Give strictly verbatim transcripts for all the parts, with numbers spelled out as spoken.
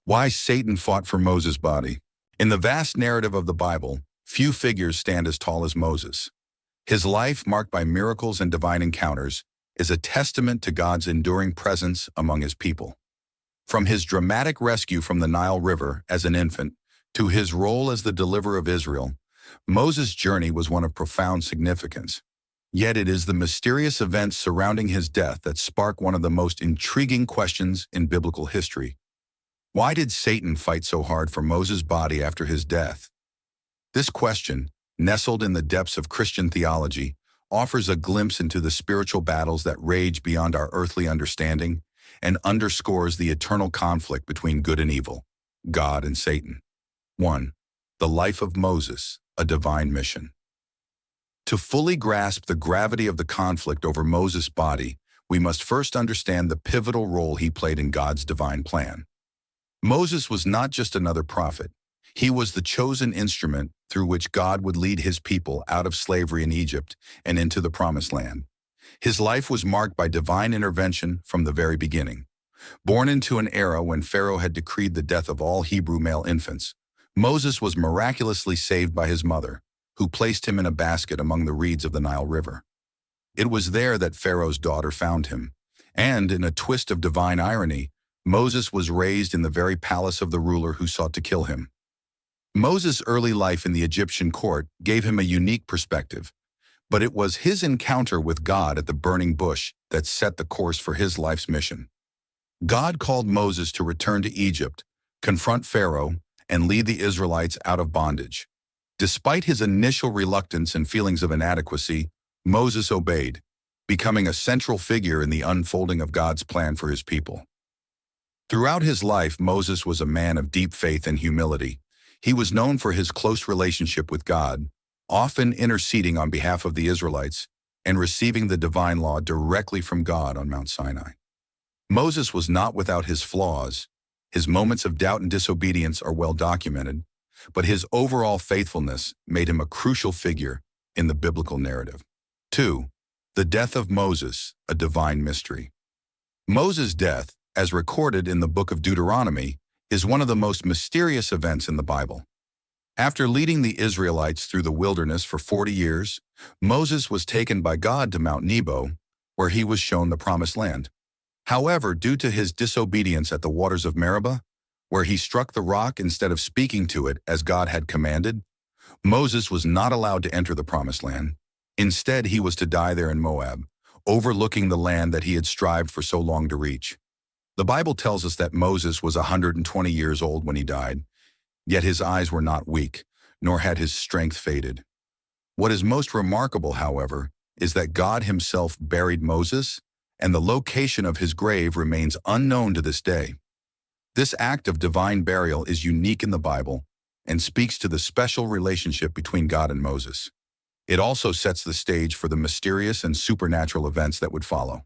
Why Satan fought for Moses' body. In the vast narrative of the Bible, few figures stand as tall as Moses. His life, marked by miracles and divine encounters, is a testament to God's enduring presence among his people. From his dramatic rescue from the Nile River as an infant to his role as the deliverer of Israel, Moses' journey was one of profound significance. Yet it is the mysterious events surrounding his death that spark one of the most intriguing questions in biblical history. Why did Satan fight so hard for Moses' body after his death? This question, nestled in the depths of Christian theology, offers a glimpse into the spiritual battles that rage beyond our earthly understanding and underscores the eternal conflict between good and evil, God and Satan. one. The life of Moses, a divine mission. To fully grasp the gravity of the conflict over Moses' body, we must first understand the pivotal role he played in God's divine plan. Moses was not just another prophet. He was the chosen instrument through which God would lead his people out of slavery in Egypt and into the Promised Land. His life was marked by divine intervention from the very beginning. Born into an era when Pharaoh had decreed the death of all Hebrew male infants, Moses was miraculously saved by his mother, who placed him in a basket among the reeds of the Nile River. It was there that Pharaoh's daughter found him, and in a twist of divine irony, Moses was raised in the very palace of the ruler who sought to kill him. Moses' early life in the Egyptian court gave him a unique perspective, but it was his encounter with God at the burning bush that set the course for his life's mission. God called Moses to return to Egypt, confront Pharaoh, and lead the Israelites out of bondage. Despite his initial reluctance and feelings of inadequacy, Moses obeyed, becoming a central figure in the unfolding of God's plan for his people. Throughout his life, Moses was a man of deep faith and humility. He was known for his close relationship with God, often interceding on behalf of the Israelites and receiving the divine law directly from God on Mount Sinai. Moses was not without his flaws. His moments of doubt and disobedience are well documented, but his overall faithfulness made him a crucial figure in the biblical narrative. two. The death of Moses, a divine mystery. Moses' death, as recorded in the book of Deuteronomy, is one of the most mysterious events in the Bible. After leading the Israelites through the wilderness for forty years, Moses was taken by God to Mount Nebo, where he was shown the Promised Land. However, due to his disobedience at the waters of Meribah, where he struck the rock instead of speaking to it as God had commanded, Moses was not allowed to enter the Promised Land. Instead, he was to die there in Moab, overlooking the land that he had strived for so long to reach. The Bible tells us that Moses was one hundred twenty years old when he died, yet his eyes were not weak, nor had his strength faded. What is most remarkable, however, is that God himself buried Moses, and the location of his grave remains unknown to this day. This act of divine burial is unique in the Bible and speaks to the special relationship between God and Moses. It also sets the stage for the mysterious and supernatural events that would follow.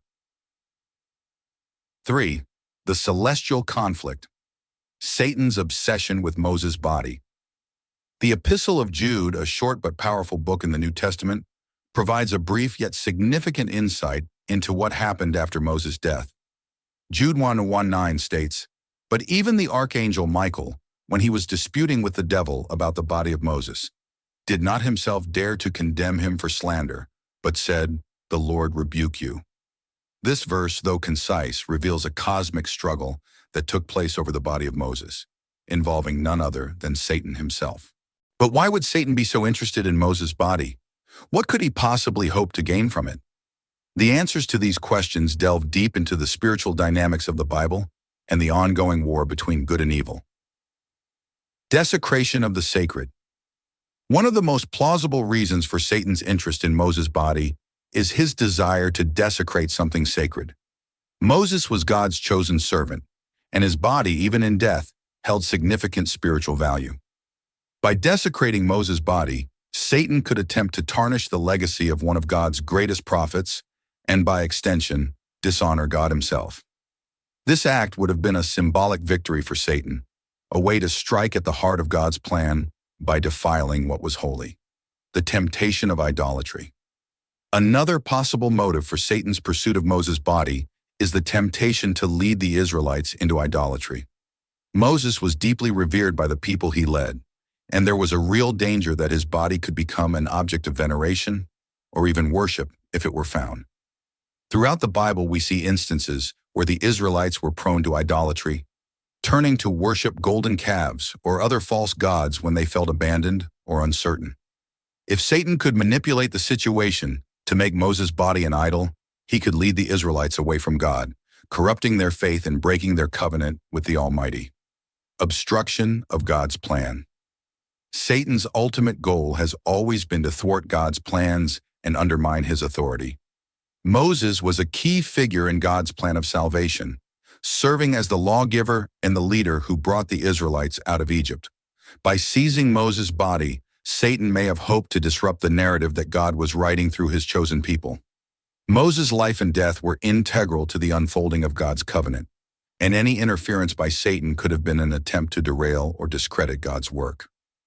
three. The celestial conflict. Satan's obsession with Moses' body. The Epistle of Jude, a short but powerful book in the New Testament, provides a brief yet significant insight into what happened after Moses' death. Jude one one nine states, "But even the archangel Michael, when he was disputing with the devil about the body of Moses, did not himself dare to condemn him for slander, but said, 'The Lord rebuke you.'" This verse, though concise, reveals a cosmic struggle that took place over the body of Moses, involving none other than Satan himself. But why would Satan be so interested in Moses' body? What could he possibly hope to gain from it? The answers to these questions delve deep into the spiritual dynamics of the Bible and the ongoing war between good and evil. Desecration of the sacred. One of the most plausible reasons for Satan's interest in Moses' body is his desire to desecrate something sacred. Moses was God's chosen servant, and his body, even in death, held significant spiritual value. By desecrating Moses' body, Satan could attempt to tarnish the legacy of one of God's greatest prophets, and by extension, dishonor God himself. This act would have been a symbolic victory for Satan, a way to strike at the heart of God's plan by defiling what was holy. The temptation of idolatry. Another possible motive for Satan's pursuit of Moses' body is the temptation to lead the Israelites into idolatry. Moses was deeply revered by the people he led, and there was a real danger that his body could become an object of veneration or even worship if it were found. Throughout the Bible, we see instances where the Israelites were prone to idolatry, turning to worship golden calves or other false gods when they felt abandoned or uncertain. If Satan could manipulate the situation to make Moses' body an idol, he could lead the Israelites away from God, corrupting their faith and breaking their covenant with the Almighty. Obstruction of God's plan. Satan's ultimate goal has always been to thwart God's plans and undermine his authority. Moses was a key figure in God's plan of salvation, serving as the lawgiver and the leader who brought the Israelites out of Egypt. By seizing Moses' body, Satan may have hoped to disrupt the narrative that God was writing through his chosen people. Moses' life and death were integral to the unfolding of God's covenant, and any interference by Satan could have been an attempt to derail or discredit God's work.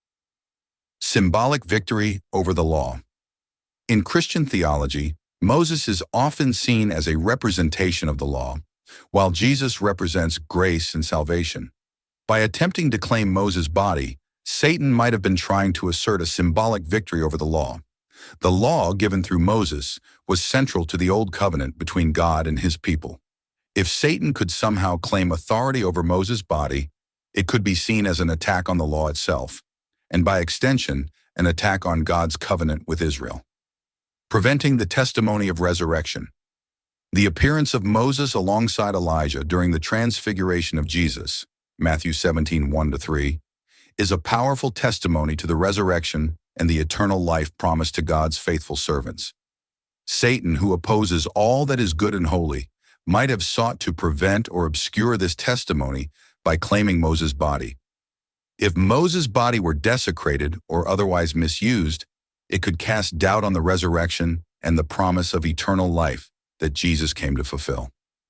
Symbolic victory over the law. In Christian theology, Moses is often seen as a representation of the law, while Jesus represents grace and salvation. By attempting to claim Moses' body, Satan might have been trying to assert a symbolic victory over the law. The law given through Moses was central to the Old Covenant between God and his people. If Satan could somehow claim authority over Moses' body, it could be seen as an attack on the law itself, and by extension, an attack on God's covenant with Israel. Preventing the testimony of resurrection. The appearance of Moses alongside Elijah during the transfiguration of Jesus, Matthew seventeen, one to three, is a powerful testimony to the resurrection and the eternal life promised to God's faithful servants. Satan, who opposes all that is good and holy, might have sought to prevent or obscure this testimony by claiming Moses' body. If Moses' body were desecrated or otherwise misused, it could cast doubt on the resurrection and the promise of eternal life that Jesus came to fulfill.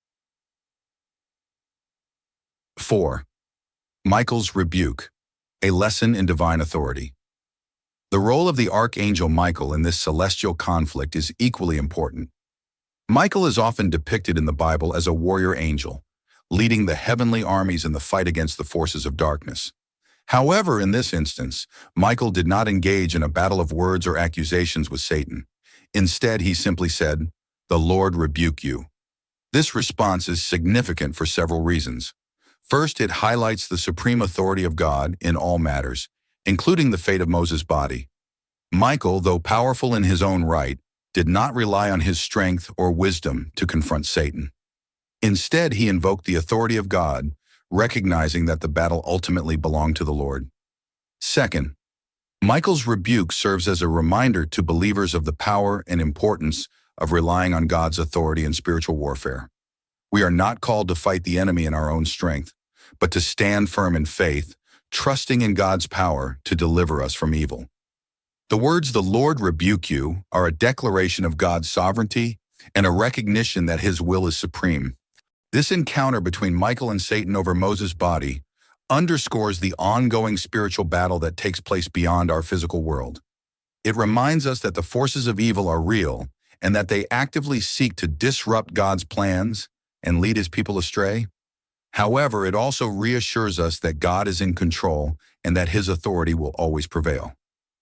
four. Michael's rebuke, a lesson in divine authority. The role of the archangel Michael in this celestial conflict is equally important. Michael is often depicted in the Bible as a warrior angel, leading the heavenly armies in the fight against the forces of darkness. However, in this instance, Michael did not engage in a battle of words or accusations with Satan. Instead, he simply said, "The Lord rebuke you." This response is significant for several reasons. First, it highlights the supreme authority of God in all matters, including the fate of Moses' body. Michael, though powerful in his own right, did not rely on his strength or wisdom to confront Satan. Instead, he invoked the authority of God, recognizing that the battle ultimately belonged to the Lord. Second, Michael's rebuke serves as a reminder to believers of the power and importance of relying on God's authority in spiritual warfare. We are not called to fight the enemy in our own strength, but to stand firm in faith, trusting in God's power to deliver us from evil. The words, "The Lord rebuke you," are a declaration of God's sovereignty and a recognition that his will is supreme. This encounter between Michael and Satan over Moses' body underscores the ongoing spiritual battle that takes place beyond our physical world. It reminds us that the forces of evil are real and that they actively seek to disrupt God's plans and lead his people astray. However, it also reassures us that God is in control and that his authority will always prevail.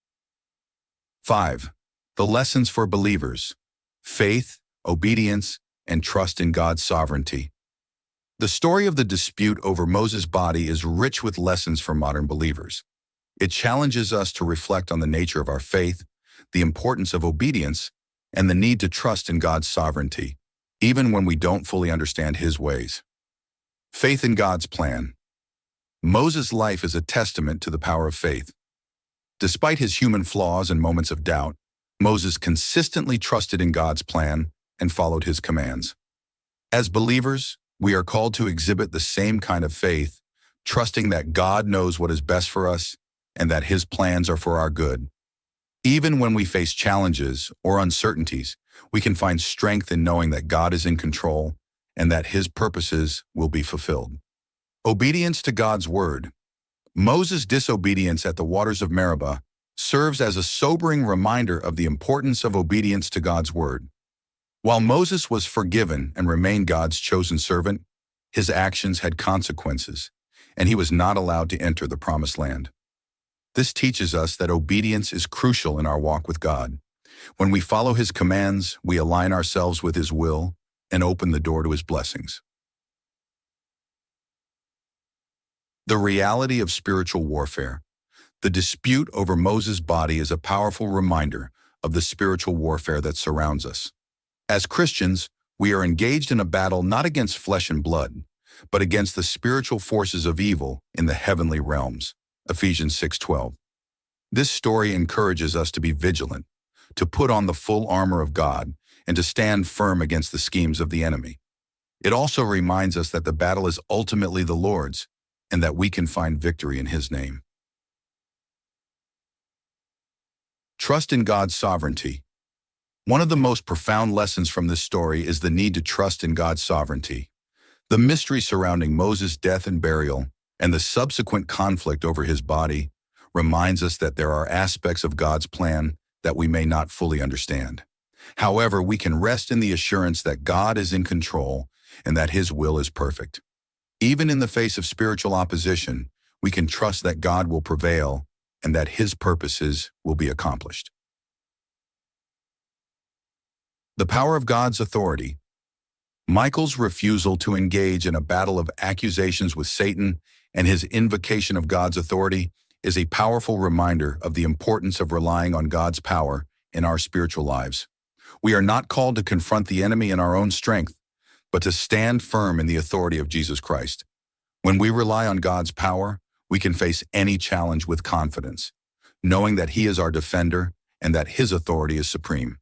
five. The lessons for believers: faith, obedience, and trust in God's sovereignty. The story of the dispute over Moses' body is rich with lessons for modern believers. It challenges us to reflect on the nature of our faith, the importance of obedience, and the need to trust in God's sovereignty, even when we don't fully understand his ways. Faith in God's plan. Moses' life is a testament to the power of faith. Despite his human flaws and moments of doubt, Moses consistently trusted in God's plan and followed his commands. As believers, we are called to exhibit the same kind of faith, trusting that God knows what is best for us and that his plans are for our good. Even when we face challenges or uncertainties, we can find strength in knowing that God is in control and that his purposes will be fulfilled. Obedience to God's word. Moses' disobedience at the waters of Meribah serves as a sobering reminder of the importance of obedience to God's word. While Moses was forgiven and remained God's chosen servant, his actions had consequences. and he was not allowed to enter the promised land. This teaches us that obedience is crucial in our walk with God. When we follow his commands, we align ourselves with his will and open the door to his blessings. The reality of spiritual warfare. The dispute over Moses' body is a powerful reminder of the spiritual warfare that surrounds us. As Christians, we are engaged in a battle not against flesh and blood, but against the spiritual forces of evil in the heavenly realms. Ephesians six twelve. This story encourages us to be vigilant, to put on the full armor of God, and to stand firm against the schemes of the enemy. It also reminds us that the battle is ultimately the Lord's, and that we can find victory in his name. Trust in God's sovereignty. One of the most profound lessons from this story is the need to trust in God's sovereignty. The mystery surrounding Moses' death and burial, and the subsequent conflict over his body, reminds us that there are aspects of God's plan that we may not fully understand. However, we can rest in the assurance that God is in control and that his will is perfect. Even in the face of spiritual opposition, we can trust that God will prevail and that his purposes will be accomplished. The power of God's authority. Michael's refusal to engage in a battle of accusations with Satan and his invocation of God's authority is a powerful reminder of the importance of relying on God's power in our spiritual lives. We are not called to confront the enemy in our own strength, but to stand firm in the authority of Jesus Christ. When we rely on God's power, we can face any challenge with confidence, knowing that he is our defender and that his authority is supreme.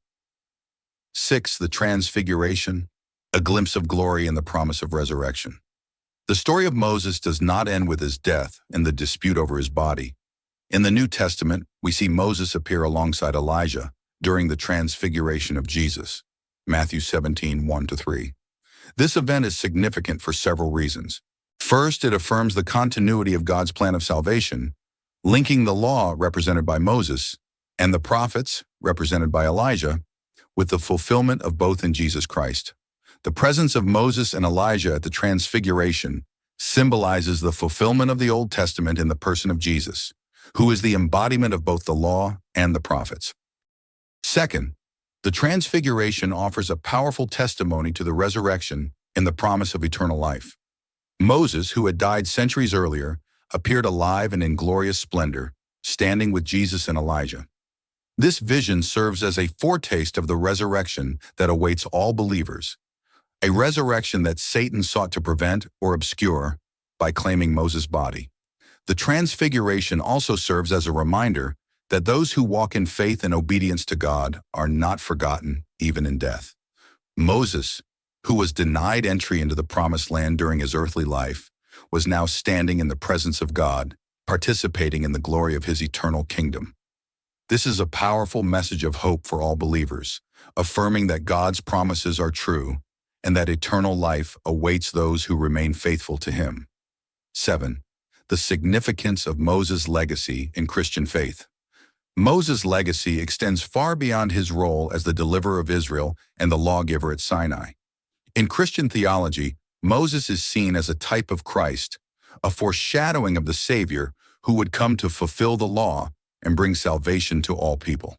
Six, the Transfiguration, a glimpse of glory and the promise of resurrection. The story of Moses does not end with his death and the dispute over his body. In the New Testament, we see Moses appear alongside Elijah during the Transfiguration of Jesus, Matthew seventeen, one to three. This event is significant for several reasons. First, it affirms the continuity of God's plan of salvation, linking the law, represented by Moses, and the prophets, represented by Elijah, with the fulfillment of both in Jesus Christ. The presence of Moses and Elijah at the Transfiguration symbolizes the fulfillment of the Old Testament in the person of Jesus, who is the embodiment of both the law and the prophets. Second, the Transfiguration offers a powerful testimony to the resurrection and the promise of eternal life. Moses, who had died centuries earlier, appeared alive and in glorious splendor, standing with Jesus and Elijah. This vision serves as a foretaste of the resurrection that awaits all believers, a resurrection that Satan sought to prevent or obscure by claiming Moses' body. The Transfiguration also serves as a reminder that those who walk in faith and obedience to God are not forgotten, even in death. Moses, who was denied entry into the Promised Land during his earthly life, was now standing in the presence of God, participating in the glory of his eternal kingdom. This is a powerful message of hope for all believers, affirming that God's promises are true and that eternal life awaits those who remain faithful to him. Seven, the significance of Moses' legacy in Christian faith. Moses' legacy extends far beyond his role as the deliverer of Israel and the lawgiver at Sinai. In Christian theology, Moses is seen as a type of Christ, a foreshadowing of the Savior who would come to fulfill the law and bring salvation to all people.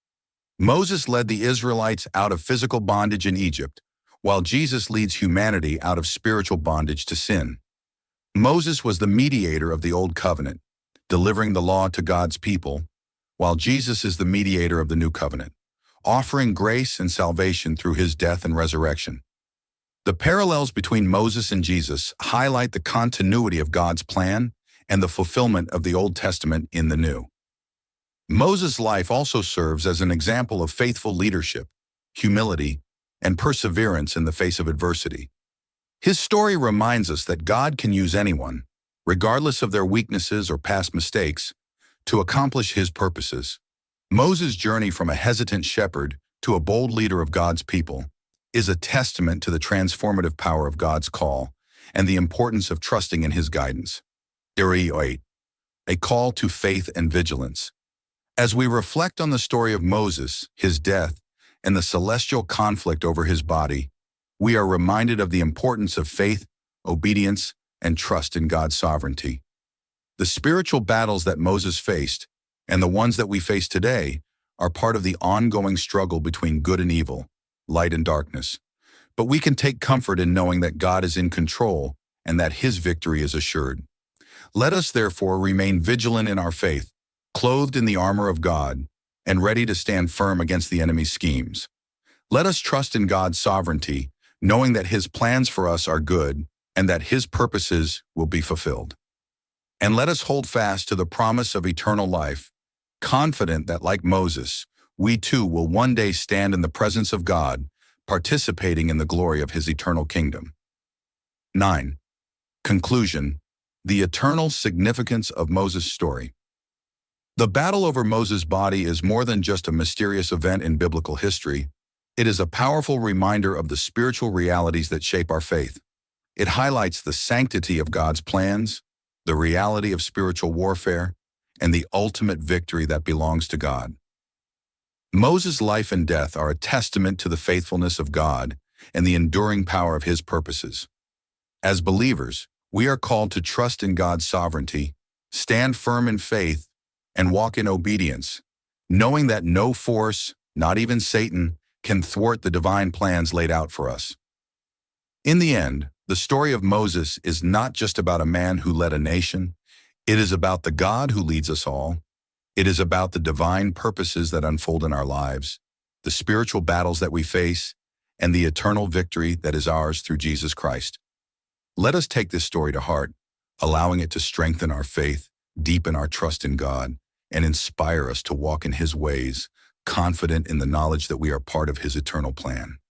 Moses led the Israelites out of physical bondage in Egypt, while Jesus leads humanity out of spiritual bondage to sin. Moses was the mediator of the Old Covenant, delivering the law to God's people, while Jesus is the mediator of the New Covenant, offering grace and salvation through his death and resurrection. The parallels between Moses and Jesus highlight the continuity of God's plan and the fulfillment of the Old Testament in the New. Moses' life also serves as an example of faithful leadership, humility, and perseverance in the face of adversity. His story reminds us that God can use anyone, regardless of their weaknesses or past mistakes, to accomplish his purposes. Moses' journey from a hesitant shepherd to a bold leader of God's people is a testament to the transformative power of God's call and the importance of trusting in his guidance. eight. A call to faith and vigilance. As we reflect on the story of Moses, his death, and the celestial conflict over his body, we are reminded of the importance of faith, obedience, and trust in God's sovereignty. The spiritual battles that Moses faced, and the ones that we face today, are part of the ongoing struggle between good and evil, light and darkness. But we can take comfort in knowing that God is in control and that His victory is assured. Let us therefore remain vigilant in our faith, clothed in the armor of God, and ready to stand firm against the enemy's schemes. Let us trust in God's sovereignty, knowing that His plans for us are good and that His purposes will be fulfilled. And let us hold fast to the promise of eternal life, confident that, like Moses, we too will one day stand in the presence of God, participating in the glory of His eternal kingdom. nine. Conclusion: the eternal significance of Moses' story. The battle over Moses' body is more than just a mysterious event in biblical history. It is a powerful reminder of the spiritual realities that shape our faith. It highlights the sanctity of God's plans, the reality of spiritual warfare, and the ultimate victory that belongs to God. Moses' life and death are a testament to the faithfulness of God and the enduring power of His purposes. As believers, we are called to trust in God's sovereignty, stand firm in faith, and walk in obedience, knowing that no force, not even Satan, can thwart the divine plans laid out for us. In the end, the story of Moses is not just about a man who led a nation. It is about the God who leads us all. It is about the divine purposes that unfold in our lives, the spiritual battles that we face, and the eternal victory that is ours through Jesus Christ. Let us take this story to heart, allowing it to strengthen our faith, deepen our trust in God, and inspire us to walk in His ways, confident in the knowledge that we are part of His eternal plan.